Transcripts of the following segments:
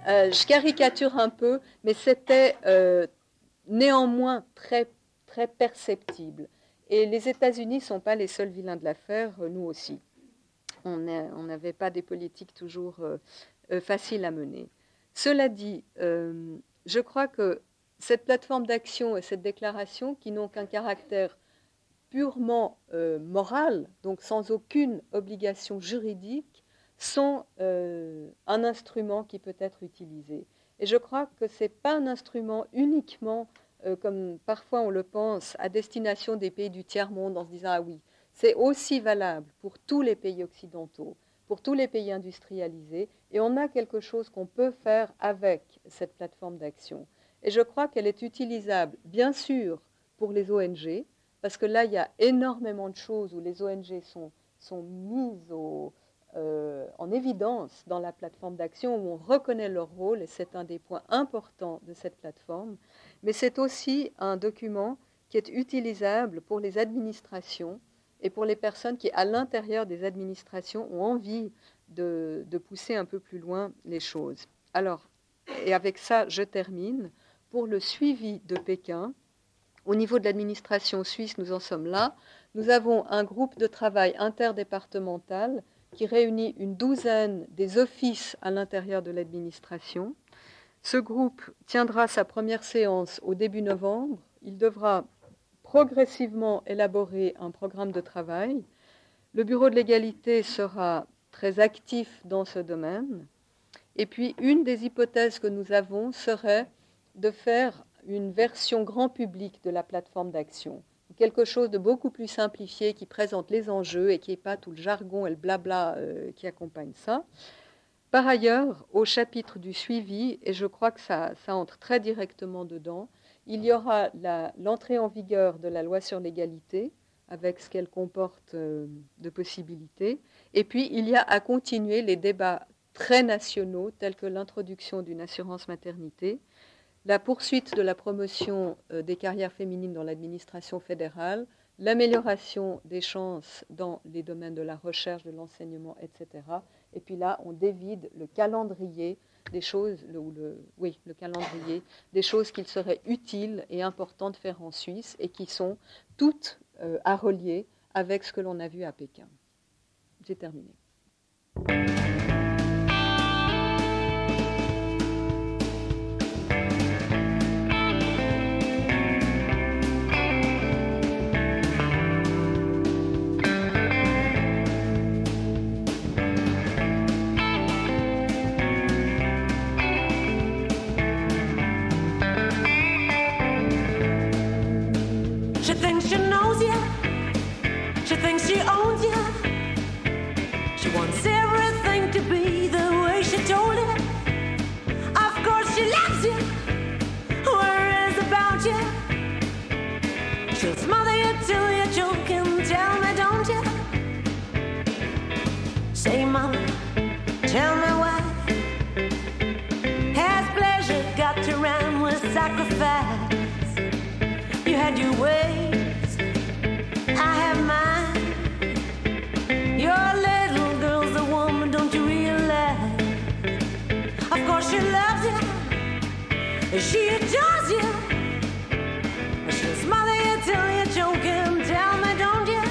Je caricature un peu, mais c'était néanmoins très, très perceptible. Et les États-Unis ne sont pas les seuls vilains de l'affaire, nous aussi. On n'avait pas des politiques toujours faciles à mener. Cela dit, je crois que cette plateforme d'action et cette déclaration, qui n'ont qu'un caractère purement moral, donc sans aucune obligation juridique, sont un instrument qui peut être utilisé. Et je crois que ce n'est pas un instrument uniquement, comme parfois on le pense, à destination des pays du tiers-monde, en se disant « Ah oui, c'est aussi valable pour tous les pays occidentaux, pour tous les pays industrialisés, et on a quelque chose qu'on peut faire avec cette plateforme d'action. » Et je crois qu'elle est utilisable, bien sûr, pour les ONG, parce que là, il y a énormément de choses où les ONG sont mises en évidence dans la plateforme d'action, où on reconnaît leur rôle, et c'est un des points importants de cette plateforme. Mais c'est aussi un document qui est utilisable pour les administrations et pour les personnes qui, à l'intérieur des administrations, ont envie de pousser un peu plus loin les choses. Alors, et avec ça, je termine. Pour le suivi de Pékin, au niveau de l'administration suisse, nous en sommes là. Nous avons un groupe de travail interdépartemental qui réunit une douzaine des offices à l'intérieur de l'administration. Ce groupe tiendra sa première séance au début novembre. Il devra progressivement élaborer un programme de travail. Le Bureau de l'égalité sera très actif dans ce domaine. Et puis, une des hypothèses que nous avons serait de faire une version grand public de la plateforme d'action. Quelque chose de beaucoup plus simplifié qui présente les enjeux et qui n'est pas tout le jargon et le blabla qui accompagne ça. Par ailleurs, au chapitre du suivi, et je crois que ça entre très directement dedans, il y aura l'entrée en vigueur de la loi sur l'égalité, avec ce qu'elle comporte de possibilités. Et puis, il y a à continuer les débats très nationaux, tels que l'introduction d'une assurance maternité, la poursuite de la promotion des carrières féminines dans l'administration fédérale, l'amélioration des chances dans les domaines de la recherche, de l'enseignement, etc. Et puis là, on dévide le calendrier des choses, le calendrier des choses qu'il serait utile et important de faire en Suisse et qui sont toutes à relier avec ce que l'on a vu à Pékin. J'ai terminé. She thinks she knows you. She thinks she owns you. She wants everything to be the way she told it. Of course she loves you. Worries about you. She'll smother you till you're choking. Tell me, don't you? Say, mama, tell me why. Has pleasure got to rhyme with sacrifice? You had your ways, I have mine. Your little girl's a woman, don't you realize? Of course she loves you, she adores you. She'll smother you till you're choking. Tell me, don't you?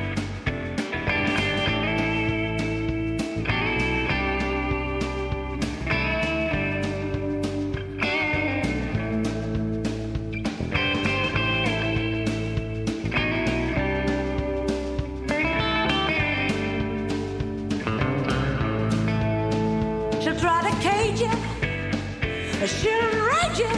Try to cage you, she'll enrage you,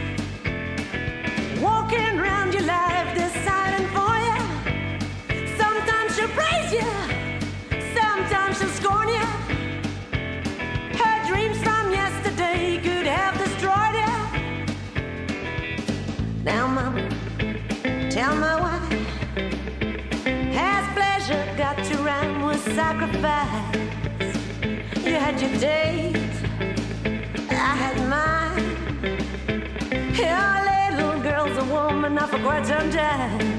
walking around your life deciding for you. Sometimes she'll praise you, sometimes she'll scorn you. Her dreams from yesterday could have destroyed you. Now mama, tell me why has pleasure got to rhyme with sacrifice? You had your days, I had mine. Your little girl's a woman now for quite some time.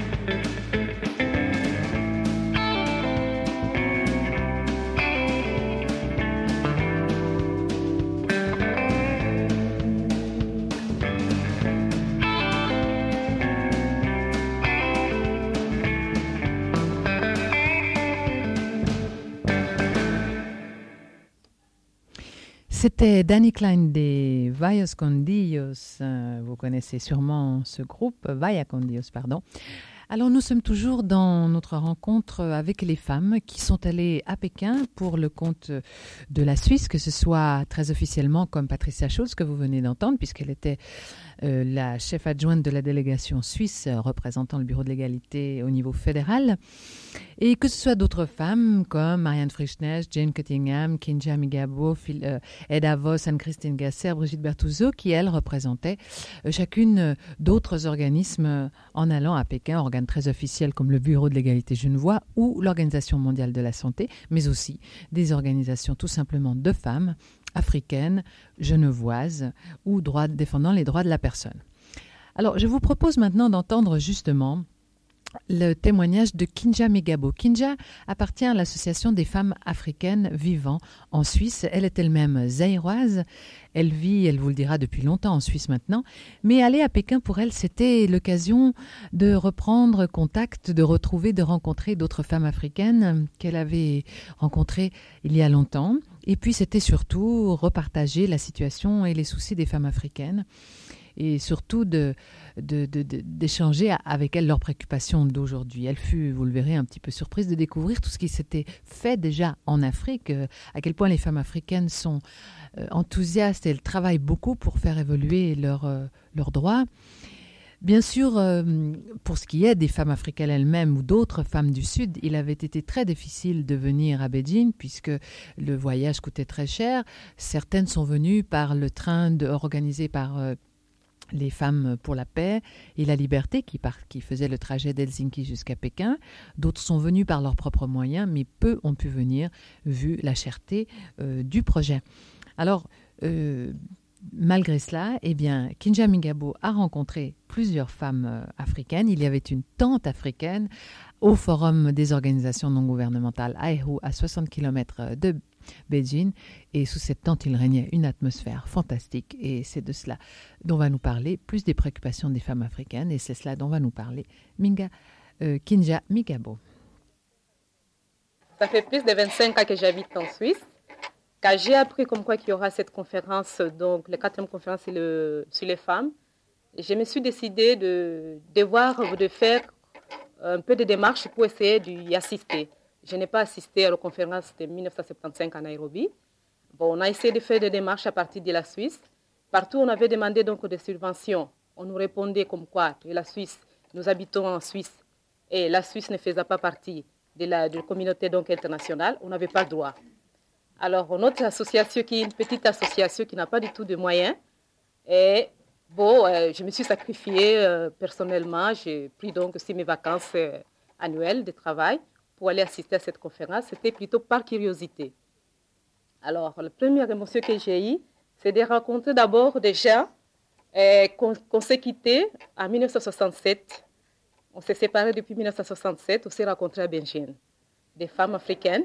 C'était Danny Klein des Vaya con Dios. Vous connaissez sûrement ce groupe, Vaya con Dios, pardon. Alors nous sommes toujours dans notre rencontre avec les femmes qui sont allées à Pékin pour le compte de la Suisse, que ce soit très officiellement comme Patricia Schulz que vous venez d'entendre, puisqu'elle était la chef adjointe de la délégation suisse représentant le Bureau de l'égalité au niveau fédéral, et que ce soit d'autres femmes comme Marianne Frischness, Jane Cottingham, Kinja Migabo, Eda Voss, Anne-Christine Gasser, Brigitte Bertuzzo, qui elles représentaient chacune d'autres organismes en allant à Pékin, organes très officiels comme le Bureau de l'égalité genevois ou l'Organisation mondiale de la santé, mais aussi des organisations tout simplement de femmes africaines, genevoises ou défendant les droits de la personne. Alors, je vous propose maintenant d'entendre justement le témoignage de Kinja Migabo. Kinja appartient à l'Association des femmes africaines vivant en Suisse. Elle est elle-même zaïroise. Elle vit, elle vous le dira, depuis longtemps en Suisse maintenant. Mais aller à Pékin, pour elle, c'était l'occasion de reprendre contact, de retrouver, de rencontrer d'autres femmes africaines qu'elle avait rencontrées il y a longtemps. Et puis, c'était surtout repartager la situation et les soucis des femmes africaines. Et surtout d'échanger avec elles leurs préoccupations d'aujourd'hui. Elle fut, vous le verrez, un petit peu surprise de découvrir tout ce qui s'était fait déjà en Afrique, à quel point les femmes africaines sont enthousiastes et elles travaillent beaucoup pour faire évoluer leurs droits. Bien sûr, pour ce qui est des femmes africaines elles-mêmes ou d'autres femmes du Sud, il avait été très difficile de venir à Beijing puisque le voyage coûtait très cher. Certaines sont venues par le train organisé par les femmes pour la paix et la liberté qui faisaient le trajet d'Helsinki jusqu'à Pékin. D'autres sont venus par leurs propres moyens, mais peu ont pu venir vu la cherté du projet. Alors, malgré cela, eh bien, Kinja Migabo a rencontré plusieurs femmes africaines. Il y avait une tente africaine au Forum des organisations non gouvernementales Aihu, à 60 km de Beijing, et sous cette tente il régnait une atmosphère fantastique, et c'est de cela dont va nous parler, plus des préoccupations des femmes africaines, et c'est cela dont va nous parler Kinja Migabo. Ça fait plus de 25 ans que j'habite en Suisse, quand j'ai appris comme quoi qu'il y aura cette conférence, donc la 4e conférence sur les femmes, je me suis décidée de faire un peu de démarches pour essayer d'y assister. Je n'ai pas assisté à la conférence de 1975 à Nairobi. Bon, on a essayé de faire des démarches à partir de la Suisse. Partout, on avait demandé donc des subventions. On nous répondait comme quoi que la Suisse, nous habitons en Suisse et la Suisse ne faisait pas partie de la communauté donc internationale. On n'avait pas le droit. Alors, notre association, qui est une petite association qui n'a pas du tout de moyens, et bon, je me suis sacrifiée personnellement. J'ai pris donc aussi mes vacances annuelles de travail pour aller assister à cette conférence. C'était plutôt par curiosité. Alors, la première émotion que j'ai eue, c'est de rencontrer d'abord des gens qu'on s'est quittés en 1967. On s'est séparés depuis 1967, on s'est rencontrés à Beijing. Des femmes africaines.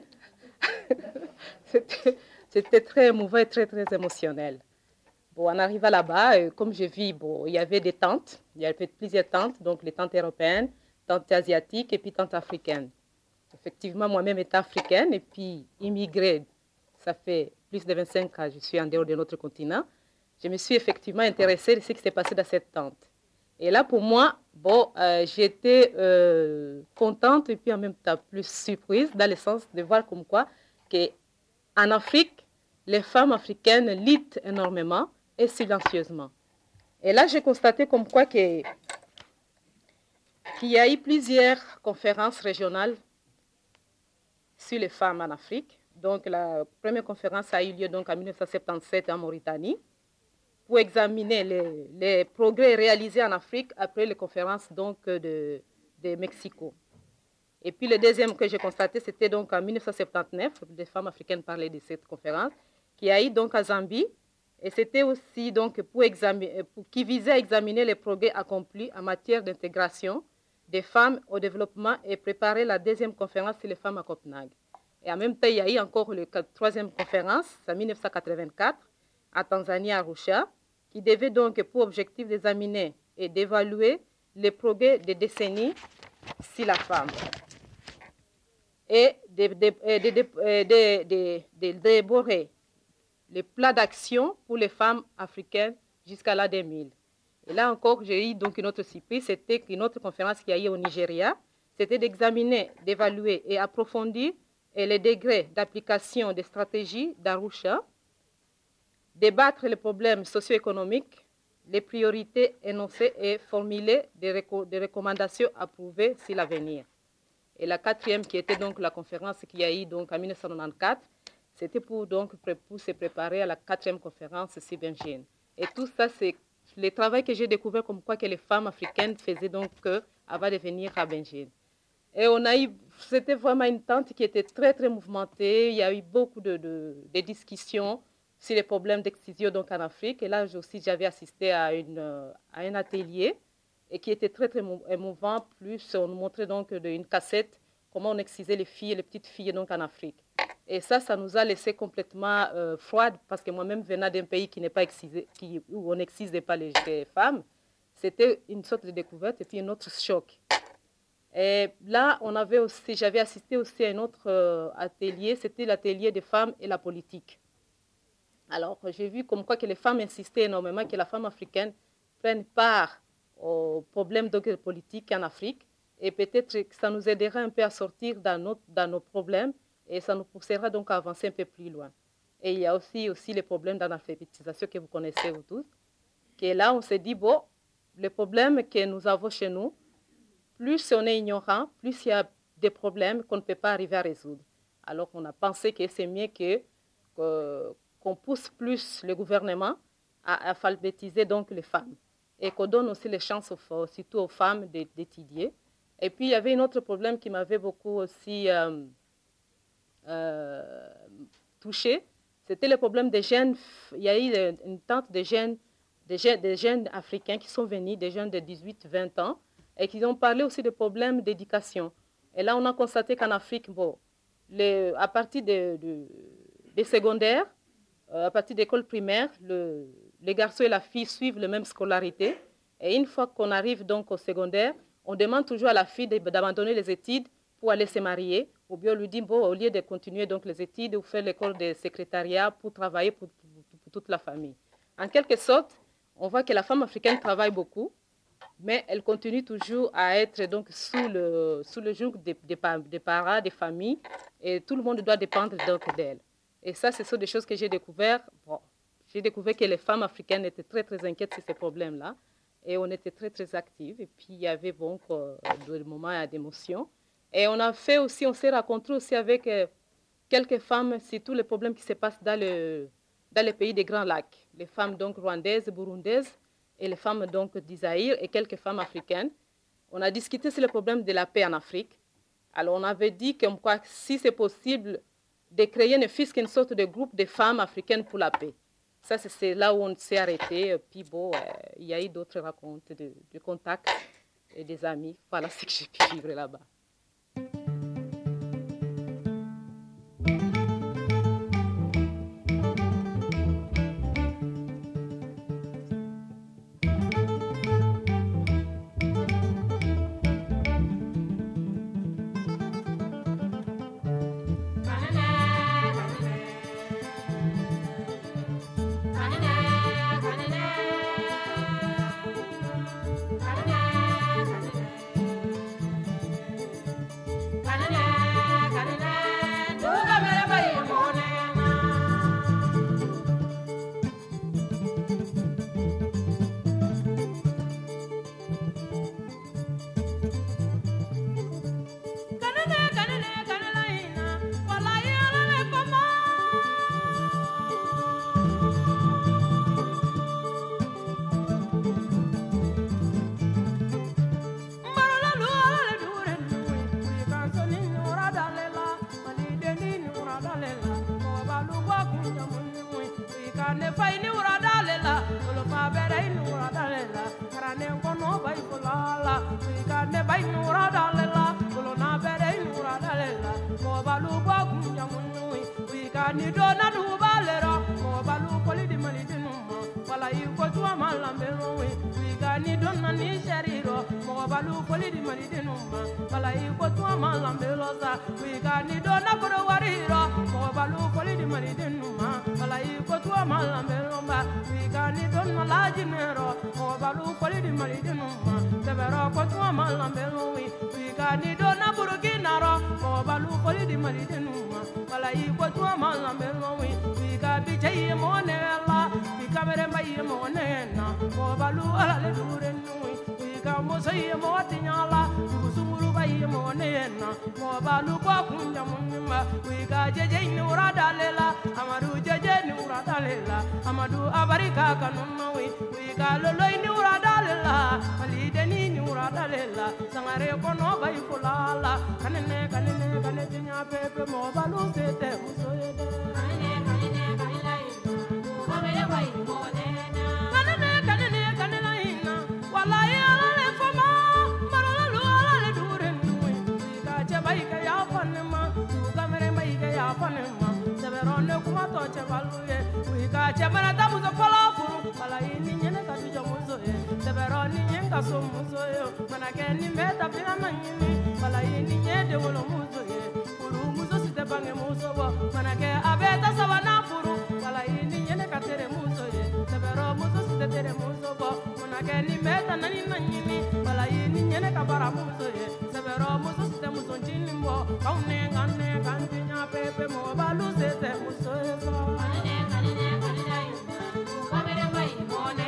C'était très émouvant et très, très émotionnel. Bon, en arrivant là-bas, comme je vis, bon, il y avait des tentes. Il y avait plusieurs tentes, donc les tentes européennes, tentes asiatiques et puis tentes africaines. Effectivement, moi-même étant africaine et puis immigrée, ça fait plus de 25 ans que je suis en dehors de notre continent, je me suis effectivement intéressée à ce qui s'est passé dans cette tente. Et là, pour moi, bon, j'étais contente et puis en même temps plus surprise dans le sens de voir comme quoi qu'en Afrique, les femmes africaines luttent énormément et silencieusement. Et là, j'ai constaté comme quoi qu'il y a eu plusieurs conférences régionales sur les femmes en Afrique. Donc, la première conférence a eu lieu donc en 1977 en Mauritanie pour examiner les progrès réalisés en Afrique après les conférences donc, de Mexico. Et puis, le deuxième que j'ai constaté, c'était donc en 1979, des femmes africaines parlaient de cette conférence, qui a eu donc à Zambie. Et c'était aussi donc qui visait à examiner les progrès accomplis en matière d'intégration des femmes au développement et préparer la deuxième conférence sur les femmes à Copenhague. Et en même temps, il y a eu encore la troisième conférence, en 1984, à Tanzanie, à Arusha, qui devait donc pour objectif d'examiner et d'évaluer les progrès des décennies sur la femme et d'élaborer les plans d'action pour les femmes africaines jusqu'à l'an 2000. Et là encore, j'ai eu donc une autre surprise, c'était une autre conférence qui a eu au Nigeria, c'était d'examiner, d'évaluer et approfondir les degrés d'application des stratégies d'Arusha, débattre les problèmes socio-économiques, les priorités énoncées et formuler des recommandations approuvées sur l'avenir. Et la quatrième, qui était donc la conférence qu'il y a eu donc en 1994, c'était pour se préparer à la 4e conférence Sibengine. Et tout ça, c'est le travail que j'ai découvert comme quoi que les femmes africaines faisaient donc avant de venir à Bengine. Et c'était vraiment une tente qui était très, très mouvementée. Il y a eu beaucoup de discussions sur les problèmes d'excision donc en Afrique. Et là aussi, j'avais assisté à un atelier et qui était très, très émouvant. Plus, on nous montrait donc une cassette, comment on excisait les petites filles donc en Afrique. Et ça nous a laissé complètement froides, parce que moi-même, venant d'un pays qui n'est pas excisé, où on n'excisait pas les femmes, c'était une sorte de découverte et puis un autre choc. Et là, j'avais assisté aussi à un autre atelier, c'était l'atelier des femmes et la politique. Alors, j'ai vu comme quoi que les femmes insistaient énormément que la femme africaine prenne part aux problèmes politiques en Afrique, et peut-être que ça nous aidera un peu à sortir dans nos problèmes, et ça nous poussera donc à avancer un peu plus loin. Et il y a aussi les problèmes d'analphabétisation que vous connaissez vous tous, que là, on s'est dit, bon, les problèmes que nous avons chez nous, plus on est ignorant, plus il y a des problèmes qu'on ne peut pas arriver à résoudre. Alors on a pensé que c'est mieux qu'on pousse plus le gouvernement à alphabétiser donc les femmes, et qu'on donne aussi les chances, surtout aux femmes, d'étudier. Et puis, il y avait un autre problème qui m'avait beaucoup aussi touché, c'était le problème des jeunes. Il y a eu une tente des jeunes africains qui sont venus, des jeunes de 18-20 ans, et qui ont parlé aussi des problèmes d'éducation. Et là, on a constaté qu'en Afrique, à partir des secondaires, à partir d'école primaire, les garçons et la fille suivent la même scolarité. Et une fois qu'on arrive donc au secondaire, on demande toujours à la fille d'abandonner les études pour aller se marier. Ou bien on lui dit, au lieu de continuer donc les études ou faire l'école de secrétariat pour travailler pour toute la famille. En quelque sorte, on voit que la femme africaine travaille beaucoup, mais elle continue toujours à être donc sous le joug des parents, des familles, et tout le monde doit dépendre donc d'elle. Et ça, ce sont des choses que j'ai découvertes. J'ai découvert que les femmes africaines étaient très, très inquiètes sur ces problèmes-là, et on était très, très actives. Et puis, il y avait des moments d'émotion. Et on s'est rencontrés aussi avec quelques femmes sur tous les problèmes qui se passent dans les pays des Grands Lacs. Les femmes donc rwandaises, burundaises, et les femmes donc d'Isaïr, et quelques femmes africaines. On a discuté sur le problème de la paix en Afrique. Alors on avait dit que si c'est possible de créer une sorte de groupe de femmes africaines pour la paix. Ça, c'est là où on s'est arrêté. Puis il y a eu d'autres rencontres, de contacts et des amis. Voilà ce que j'ai pu vivre là-bas. We got ni dona koro wariro, mo balu poli di mari denuma, bala i ko tu balu foli di mali di numa sebero ko tuma malambelo wi ka ni do na burkina ro mo balu foli di mali di numa wala yi ko tuma malambelo wi ka bi jaye mo ne la bi ka mere mai mo ne na mo balu ala le dure nui ka mo sai mo tinyala sumuru bai mo ne na mo balu ko kunja munma wi ka jeje ni ura dalela amadu jeje ni ura dalela amadu abarika kanumma wi ka lolo ni ura dalela mali deni ni ura dalela sangare ko no bai fulala kanene tinya pepe mo balu sete musoyede kanene bai mo ne kanene ina wallahi ala fama marala ala le dure nui ka chabai ka ya panma kamere mai ka ya panma severone kuma to chabaluye wi ka chabana tamu zo palafu wallahi ni nyene ka tuja muzo ye severone nyenga so muzo yo manake ni meta pina manyini wallahi ni nyede wolo muzo ye furu muzo site bange muzo wa manake abeta sabana furu wallahi ni nyene ka tere muzo ye severo muzo site tere muzo wa manake ni meta nani nanyini wallahi ni nyene ka bara muzo ye severo muzo site muzo njini mo kaune ngane kantinya pepe mo balu site muzo ye so kamere mai mo ne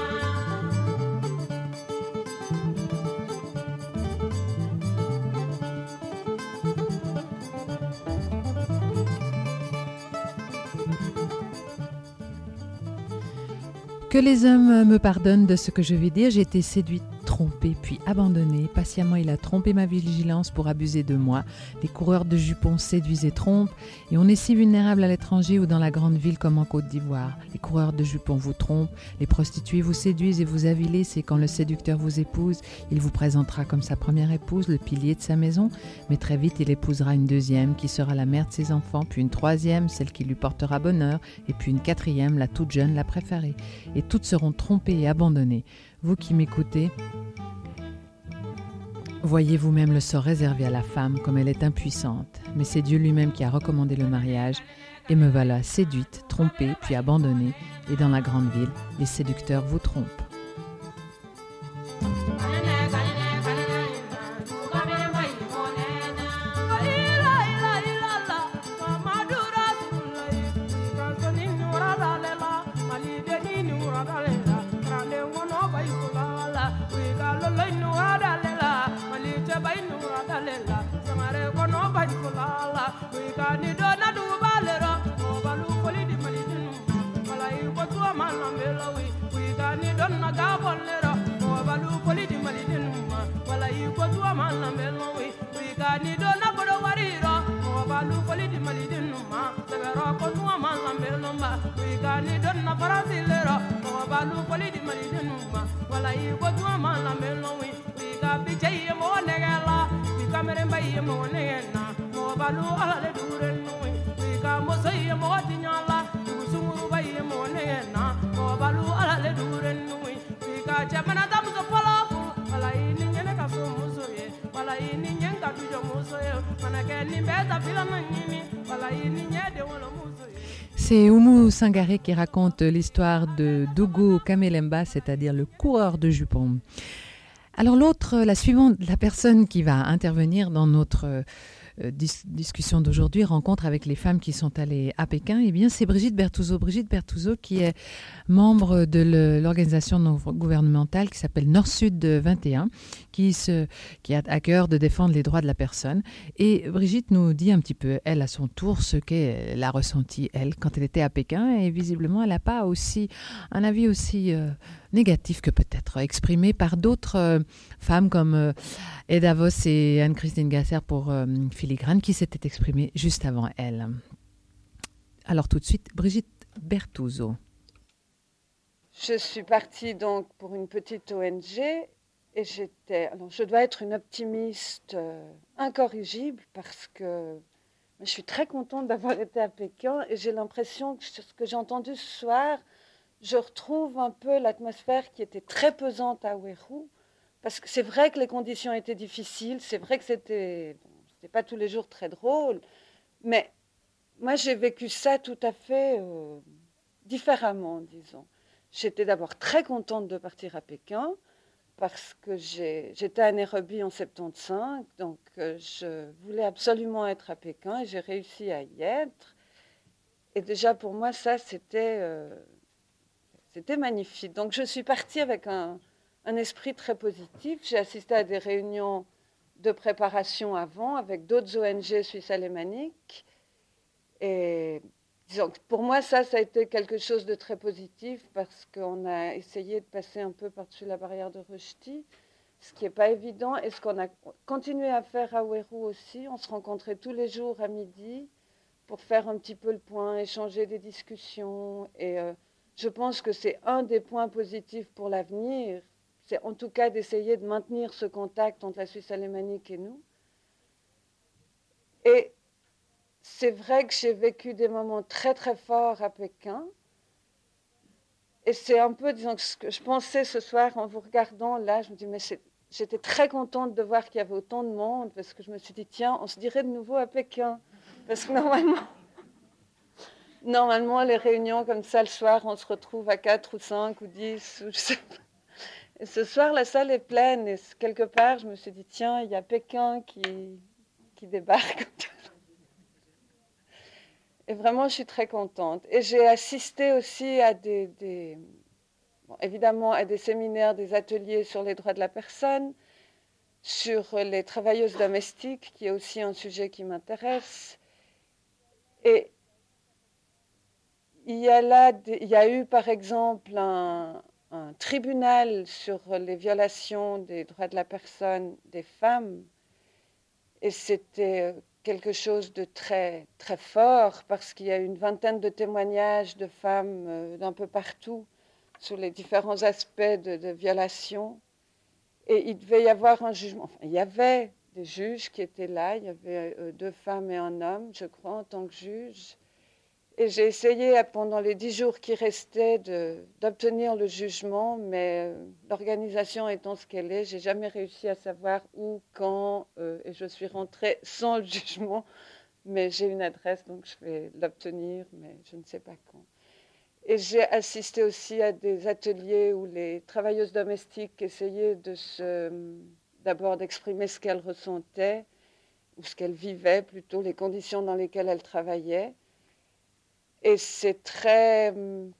Que les hommes me pardonnent de ce que je vais dire, j'ai été séduite, trompée, puis abandonnée. Patiemment, il a trompé ma vigilance pour abuser de moi. Les coureurs de jupons séduisent et trompent, et on est si vulnérable à l'étranger ou dans la grande ville comme en Côte d'Ivoire. Les coureurs de jupons vous trompent, les prostituées vous séduisent et vous avilissent, et quand le séducteur vous épouse, il vous présentera comme sa première épouse, le pilier de sa maison, mais très vite il épousera une deuxième qui sera la mère de ses enfants, puis une troisième, celle qui lui portera bonheur, et puis une quatrième, la toute jeune, la préférée. Et toutes seront trompées et abandonnées. Vous qui m'écoutez, voyez vous-même le sort réservé à la femme comme elle est impuissante. Mais c'est Dieu lui-même qui a recommandé le mariage et me voilà séduite, trompée, puis abandonnée. Et dans la grande ville, les séducteurs vous trompent. C'est Oumou Sangaré qui raconte l'histoire de Dogo Kamelemba, c'est-à-dire le coureur de jupons. Alors la suivante, la personne qui va intervenir dans notre discussion d'aujourd'hui, rencontre avec les femmes qui sont allées à Pékin, eh bien c'est Brigitte Bertouzeau. Brigitte Bertouzeau qui est membre de l'organisation non gouvernementale qui s'appelle Nord-Sud 21, qui a à cœur de défendre les droits de la personne. Et Brigitte nous dit un petit peu, elle à son tour, ce qu'elle a ressenti, elle, quand elle était à Pékin. Et visiblement, elle n'a pas un avis aussi négatif que peut-être exprimé par d'autres femmes comme Eda Voss et Anne-Christine Gasser pour Filigrane qui s'étaient exprimées juste avant elle. Alors tout de suite, Brigitte Bertouzeau. Je suis partie donc pour une petite ONG et je dois être une optimiste incorrigible parce que je suis très contente d'avoir été à Pékin et j'ai l'impression que ce que j'ai entendu ce soir, je retrouve un peu l'atmosphère qui était très pesante à Ouérou, parce que c'est vrai que les conditions étaient difficiles, c'est vrai que c'était pas tous les jours très drôle, mais moi j'ai vécu ça tout à fait différemment, disons. j'étais d'abord très contente de partir à Pékin parce que j'étais à Nairobi en 75, donc je voulais absolument être à Pékin et j'ai réussi à y être. Et déjà pour moi, ça, c'était magnifique. Donc je suis partie avec un esprit très positif. J'ai assisté à des réunions de préparation avant avec d'autres ONG suisses alémaniques. Et disons, pour moi, ça a été quelque chose de très positif parce qu'on a essayé de passer un peu par-dessus la barrière de Rushdie, ce qui n'est pas évident. Et ce qu'on a continué à faire à Ouérou aussi, on se rencontrait tous les jours à midi pour faire un petit peu le point, échanger des discussions. Et je pense que c'est un des points positifs pour l'avenir. C'est en tout cas d'essayer de maintenir ce contact entre la Suisse alémanique et nous. Et c'est vrai que j'ai vécu des moments très très forts à Pékin. Et c'est un peu, disons, ce que je pensais ce soir en vous regardant là, je me dis, mais j'étais très contente de voir qu'il y avait autant de monde, parce que je me suis dit, tiens, on se dirait de nouveau à Pékin. Parce que normalement, les réunions comme ça, le soir, on se retrouve à 4 ou 5 ou 10, ou je sais pas. Et ce soir, la salle est pleine, et quelque part, je me suis dit, tiens, il y a Pékin qui débarque. Et vraiment, je suis très contente. Et j'ai assisté aussi à évidemment, à des séminaires, des ateliers sur les droits de la personne, sur les travailleuses domestiques, qui est aussi un sujet qui m'intéresse. Et il y a eu, par exemple, un tribunal sur les violations des droits de la personne des femmes. Et c'était quelque chose de très, très fort parce qu'il y a eu une vingtaine de témoignages de femmes d'un peu partout sur les différents aspects de violation. Et il devait y avoir un jugement. Enfin, il y avait des juges qui étaient là. Il y avait 2 femmes et un homme, je crois, en tant que juge. Et j'ai essayé, pendant les 10 jours qui restaient, d'obtenir le jugement, mais l'organisation étant ce qu'elle est, j'ai jamais réussi à savoir où, quand, et je suis rentrée sans le jugement. Mais j'ai une adresse, donc je vais l'obtenir, mais je ne sais pas quand. Et j'ai assisté aussi à des ateliers où les travailleuses domestiques essayaient d'abord d'exprimer ce qu'elles ressentaient, ou ce qu'elles vivaient plutôt, les conditions dans lesquelles elles travaillaient. Et c'est très... Bon,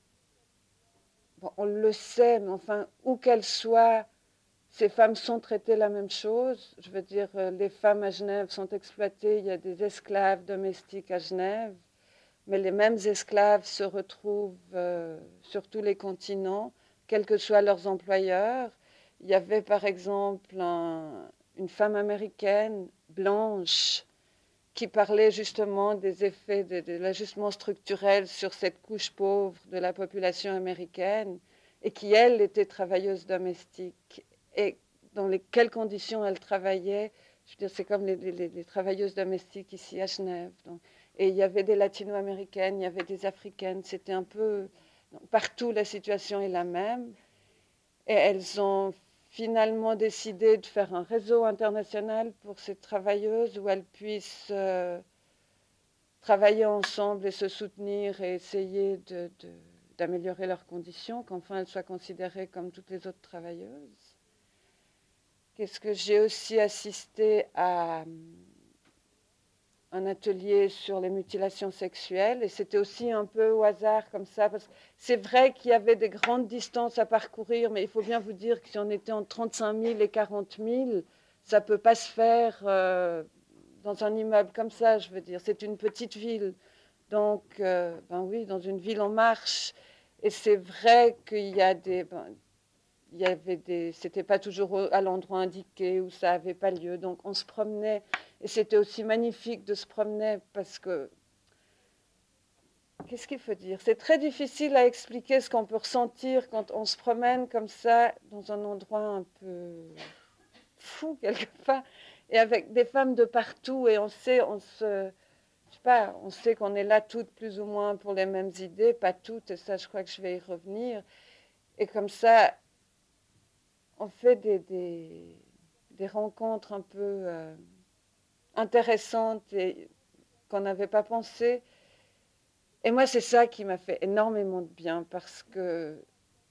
on le sait, mais enfin, où qu'elles soient, ces femmes sont traitées la même chose. Je veux dire, les femmes à Genève sont exploitées, il y a des esclaves domestiques à Genève, mais les mêmes esclaves se retrouvent sur tous les continents, quels que soient leurs employeurs. Il y avait par exemple une femme américaine blanche qui parlait justement des effets de l'ajustement structurel sur cette couche pauvre de la population américaine et qui, elle, était travailleuse domestique. Et dans quelles conditions elle travaillait, je veux dire, c'est comme les travailleuses domestiques ici à Genève. Donc, et il y avait des latino-américaines, il y avait des africaines, c'était un peu... Donc, partout, la situation est la même. Et elles ont finalement décidé de faire un réseau international pour ces travailleuses où elles puissent travailler ensemble et se soutenir et essayer d'améliorer leurs conditions, qu'enfin elles soient considérées comme toutes les autres travailleuses. Qu'est-ce que j'ai aussi assisté à un atelier sur les mutilations sexuelles, et c'était aussi un peu au hasard comme ça, parce que c'est vrai qu'il y avait des grandes distances à parcourir, mais il faut bien vous dire que si on était entre 35 000 et 40 000, ça ne peut pas se faire dans un immeuble comme ça, je veux dire. C'est une petite ville, donc, ben oui, dans une ville en marche, et c'est vrai qu'il y a c'était pas toujours à l'endroit indiqué où ça n'avait pas lieu, donc on se promenait, et c'était aussi magnifique de se promener parce que, qu'est-ce qu'il faut dire? C'est très difficile à expliquer ce qu'on peut ressentir quand on se promène comme ça dans un endroit un peu fou quelque part, et avec des femmes de partout, et je sais pas, on sait qu'on est là toutes plus ou moins pour les mêmes idées, pas toutes, et ça je crois que je vais y revenir, et comme ça, on fait des rencontres un peu intéressantes et qu'on n'avait pas pensé. Et moi, c'est ça qui m'a fait énormément de bien parce que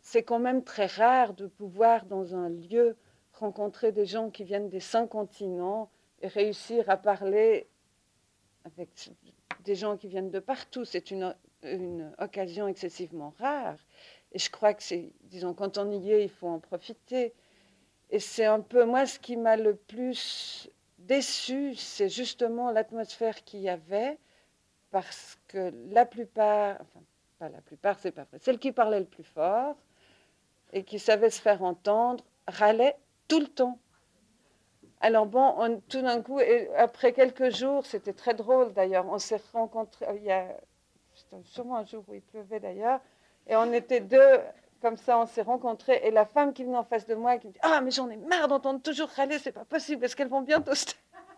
c'est quand même très rare de pouvoir, dans un lieu, rencontrer des gens qui viennent des 5 continents et réussir à parler avec des gens qui viennent de partout. C'est une occasion excessivement rare. Et je crois que c'est, disons, quand on y est, il faut en profiter. Et c'est un peu, moi, ce qui m'a le plus déçue, c'est justement l'atmosphère qu'il y avait, parce que la plupart, enfin, pas la plupart, c'est pas vrai, celle qui parlait le plus fort et qui savait se faire entendre, râlait tout le temps. Alors bon, tout d'un coup, et après quelques jours, c'était très drôle d'ailleurs, on s'est rencontrés, c'était sûrement un jour où il pleuvait d'ailleurs, et on était deux, comme ça, on s'est rencontrés, et la femme qui venait en face de moi, qui me dit « Ah, mais j'en ai marre d'entendre toujours râler, c'est pas possible, est-ce qu'elles vont bientôt se... »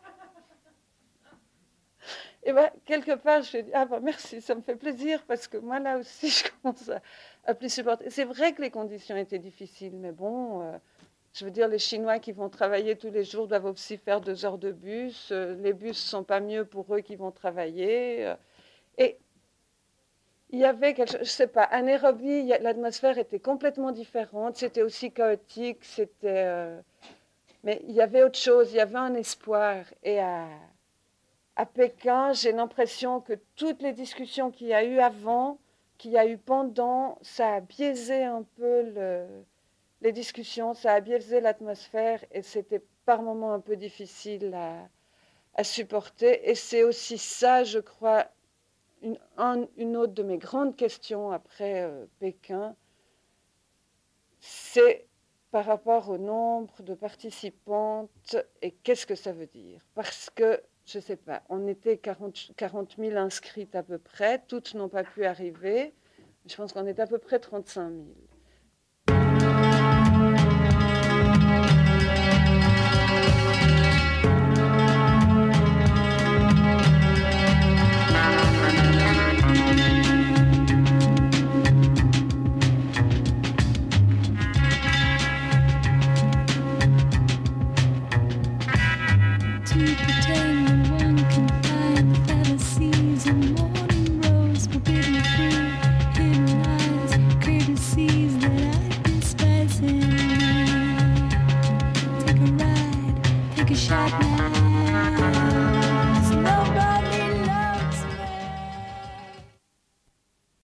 Et bien, quelque part, je lui ai dit « Ah, ben merci, ça me fait plaisir, parce que moi, là aussi, je commence à plus supporter. » C'est vrai que les conditions étaient difficiles, mais bon... je veux dire, les Chinois qui vont travailler tous les jours doivent aussi faire 2 heures de bus. Les bus ne sont pas mieux pour eux qui vont travailler. Et il y avait quelque chose, je ne sais pas, à Nairobi, l'atmosphère était complètement différente. C'était aussi chaotique. Mais il y avait autre chose, il y avait un espoir. Et à Pékin, j'ai l'impression que toutes les discussions qu'il y a eu avant, qu'il y a eu pendant, ça a biaisé un peu les discussions, ça a biaisé l'atmosphère et c'était par moments un peu difficile à supporter. Et c'est aussi ça, je crois, une autre de mes grandes questions après Pékin, c'est par rapport au nombre de participantes et qu'est-ce que ça veut dire. Parce que, je ne sais pas, on était 40 000 inscrites à peu près, toutes n'ont pas pu arriver, je pense qu'on est à peu près 35 000.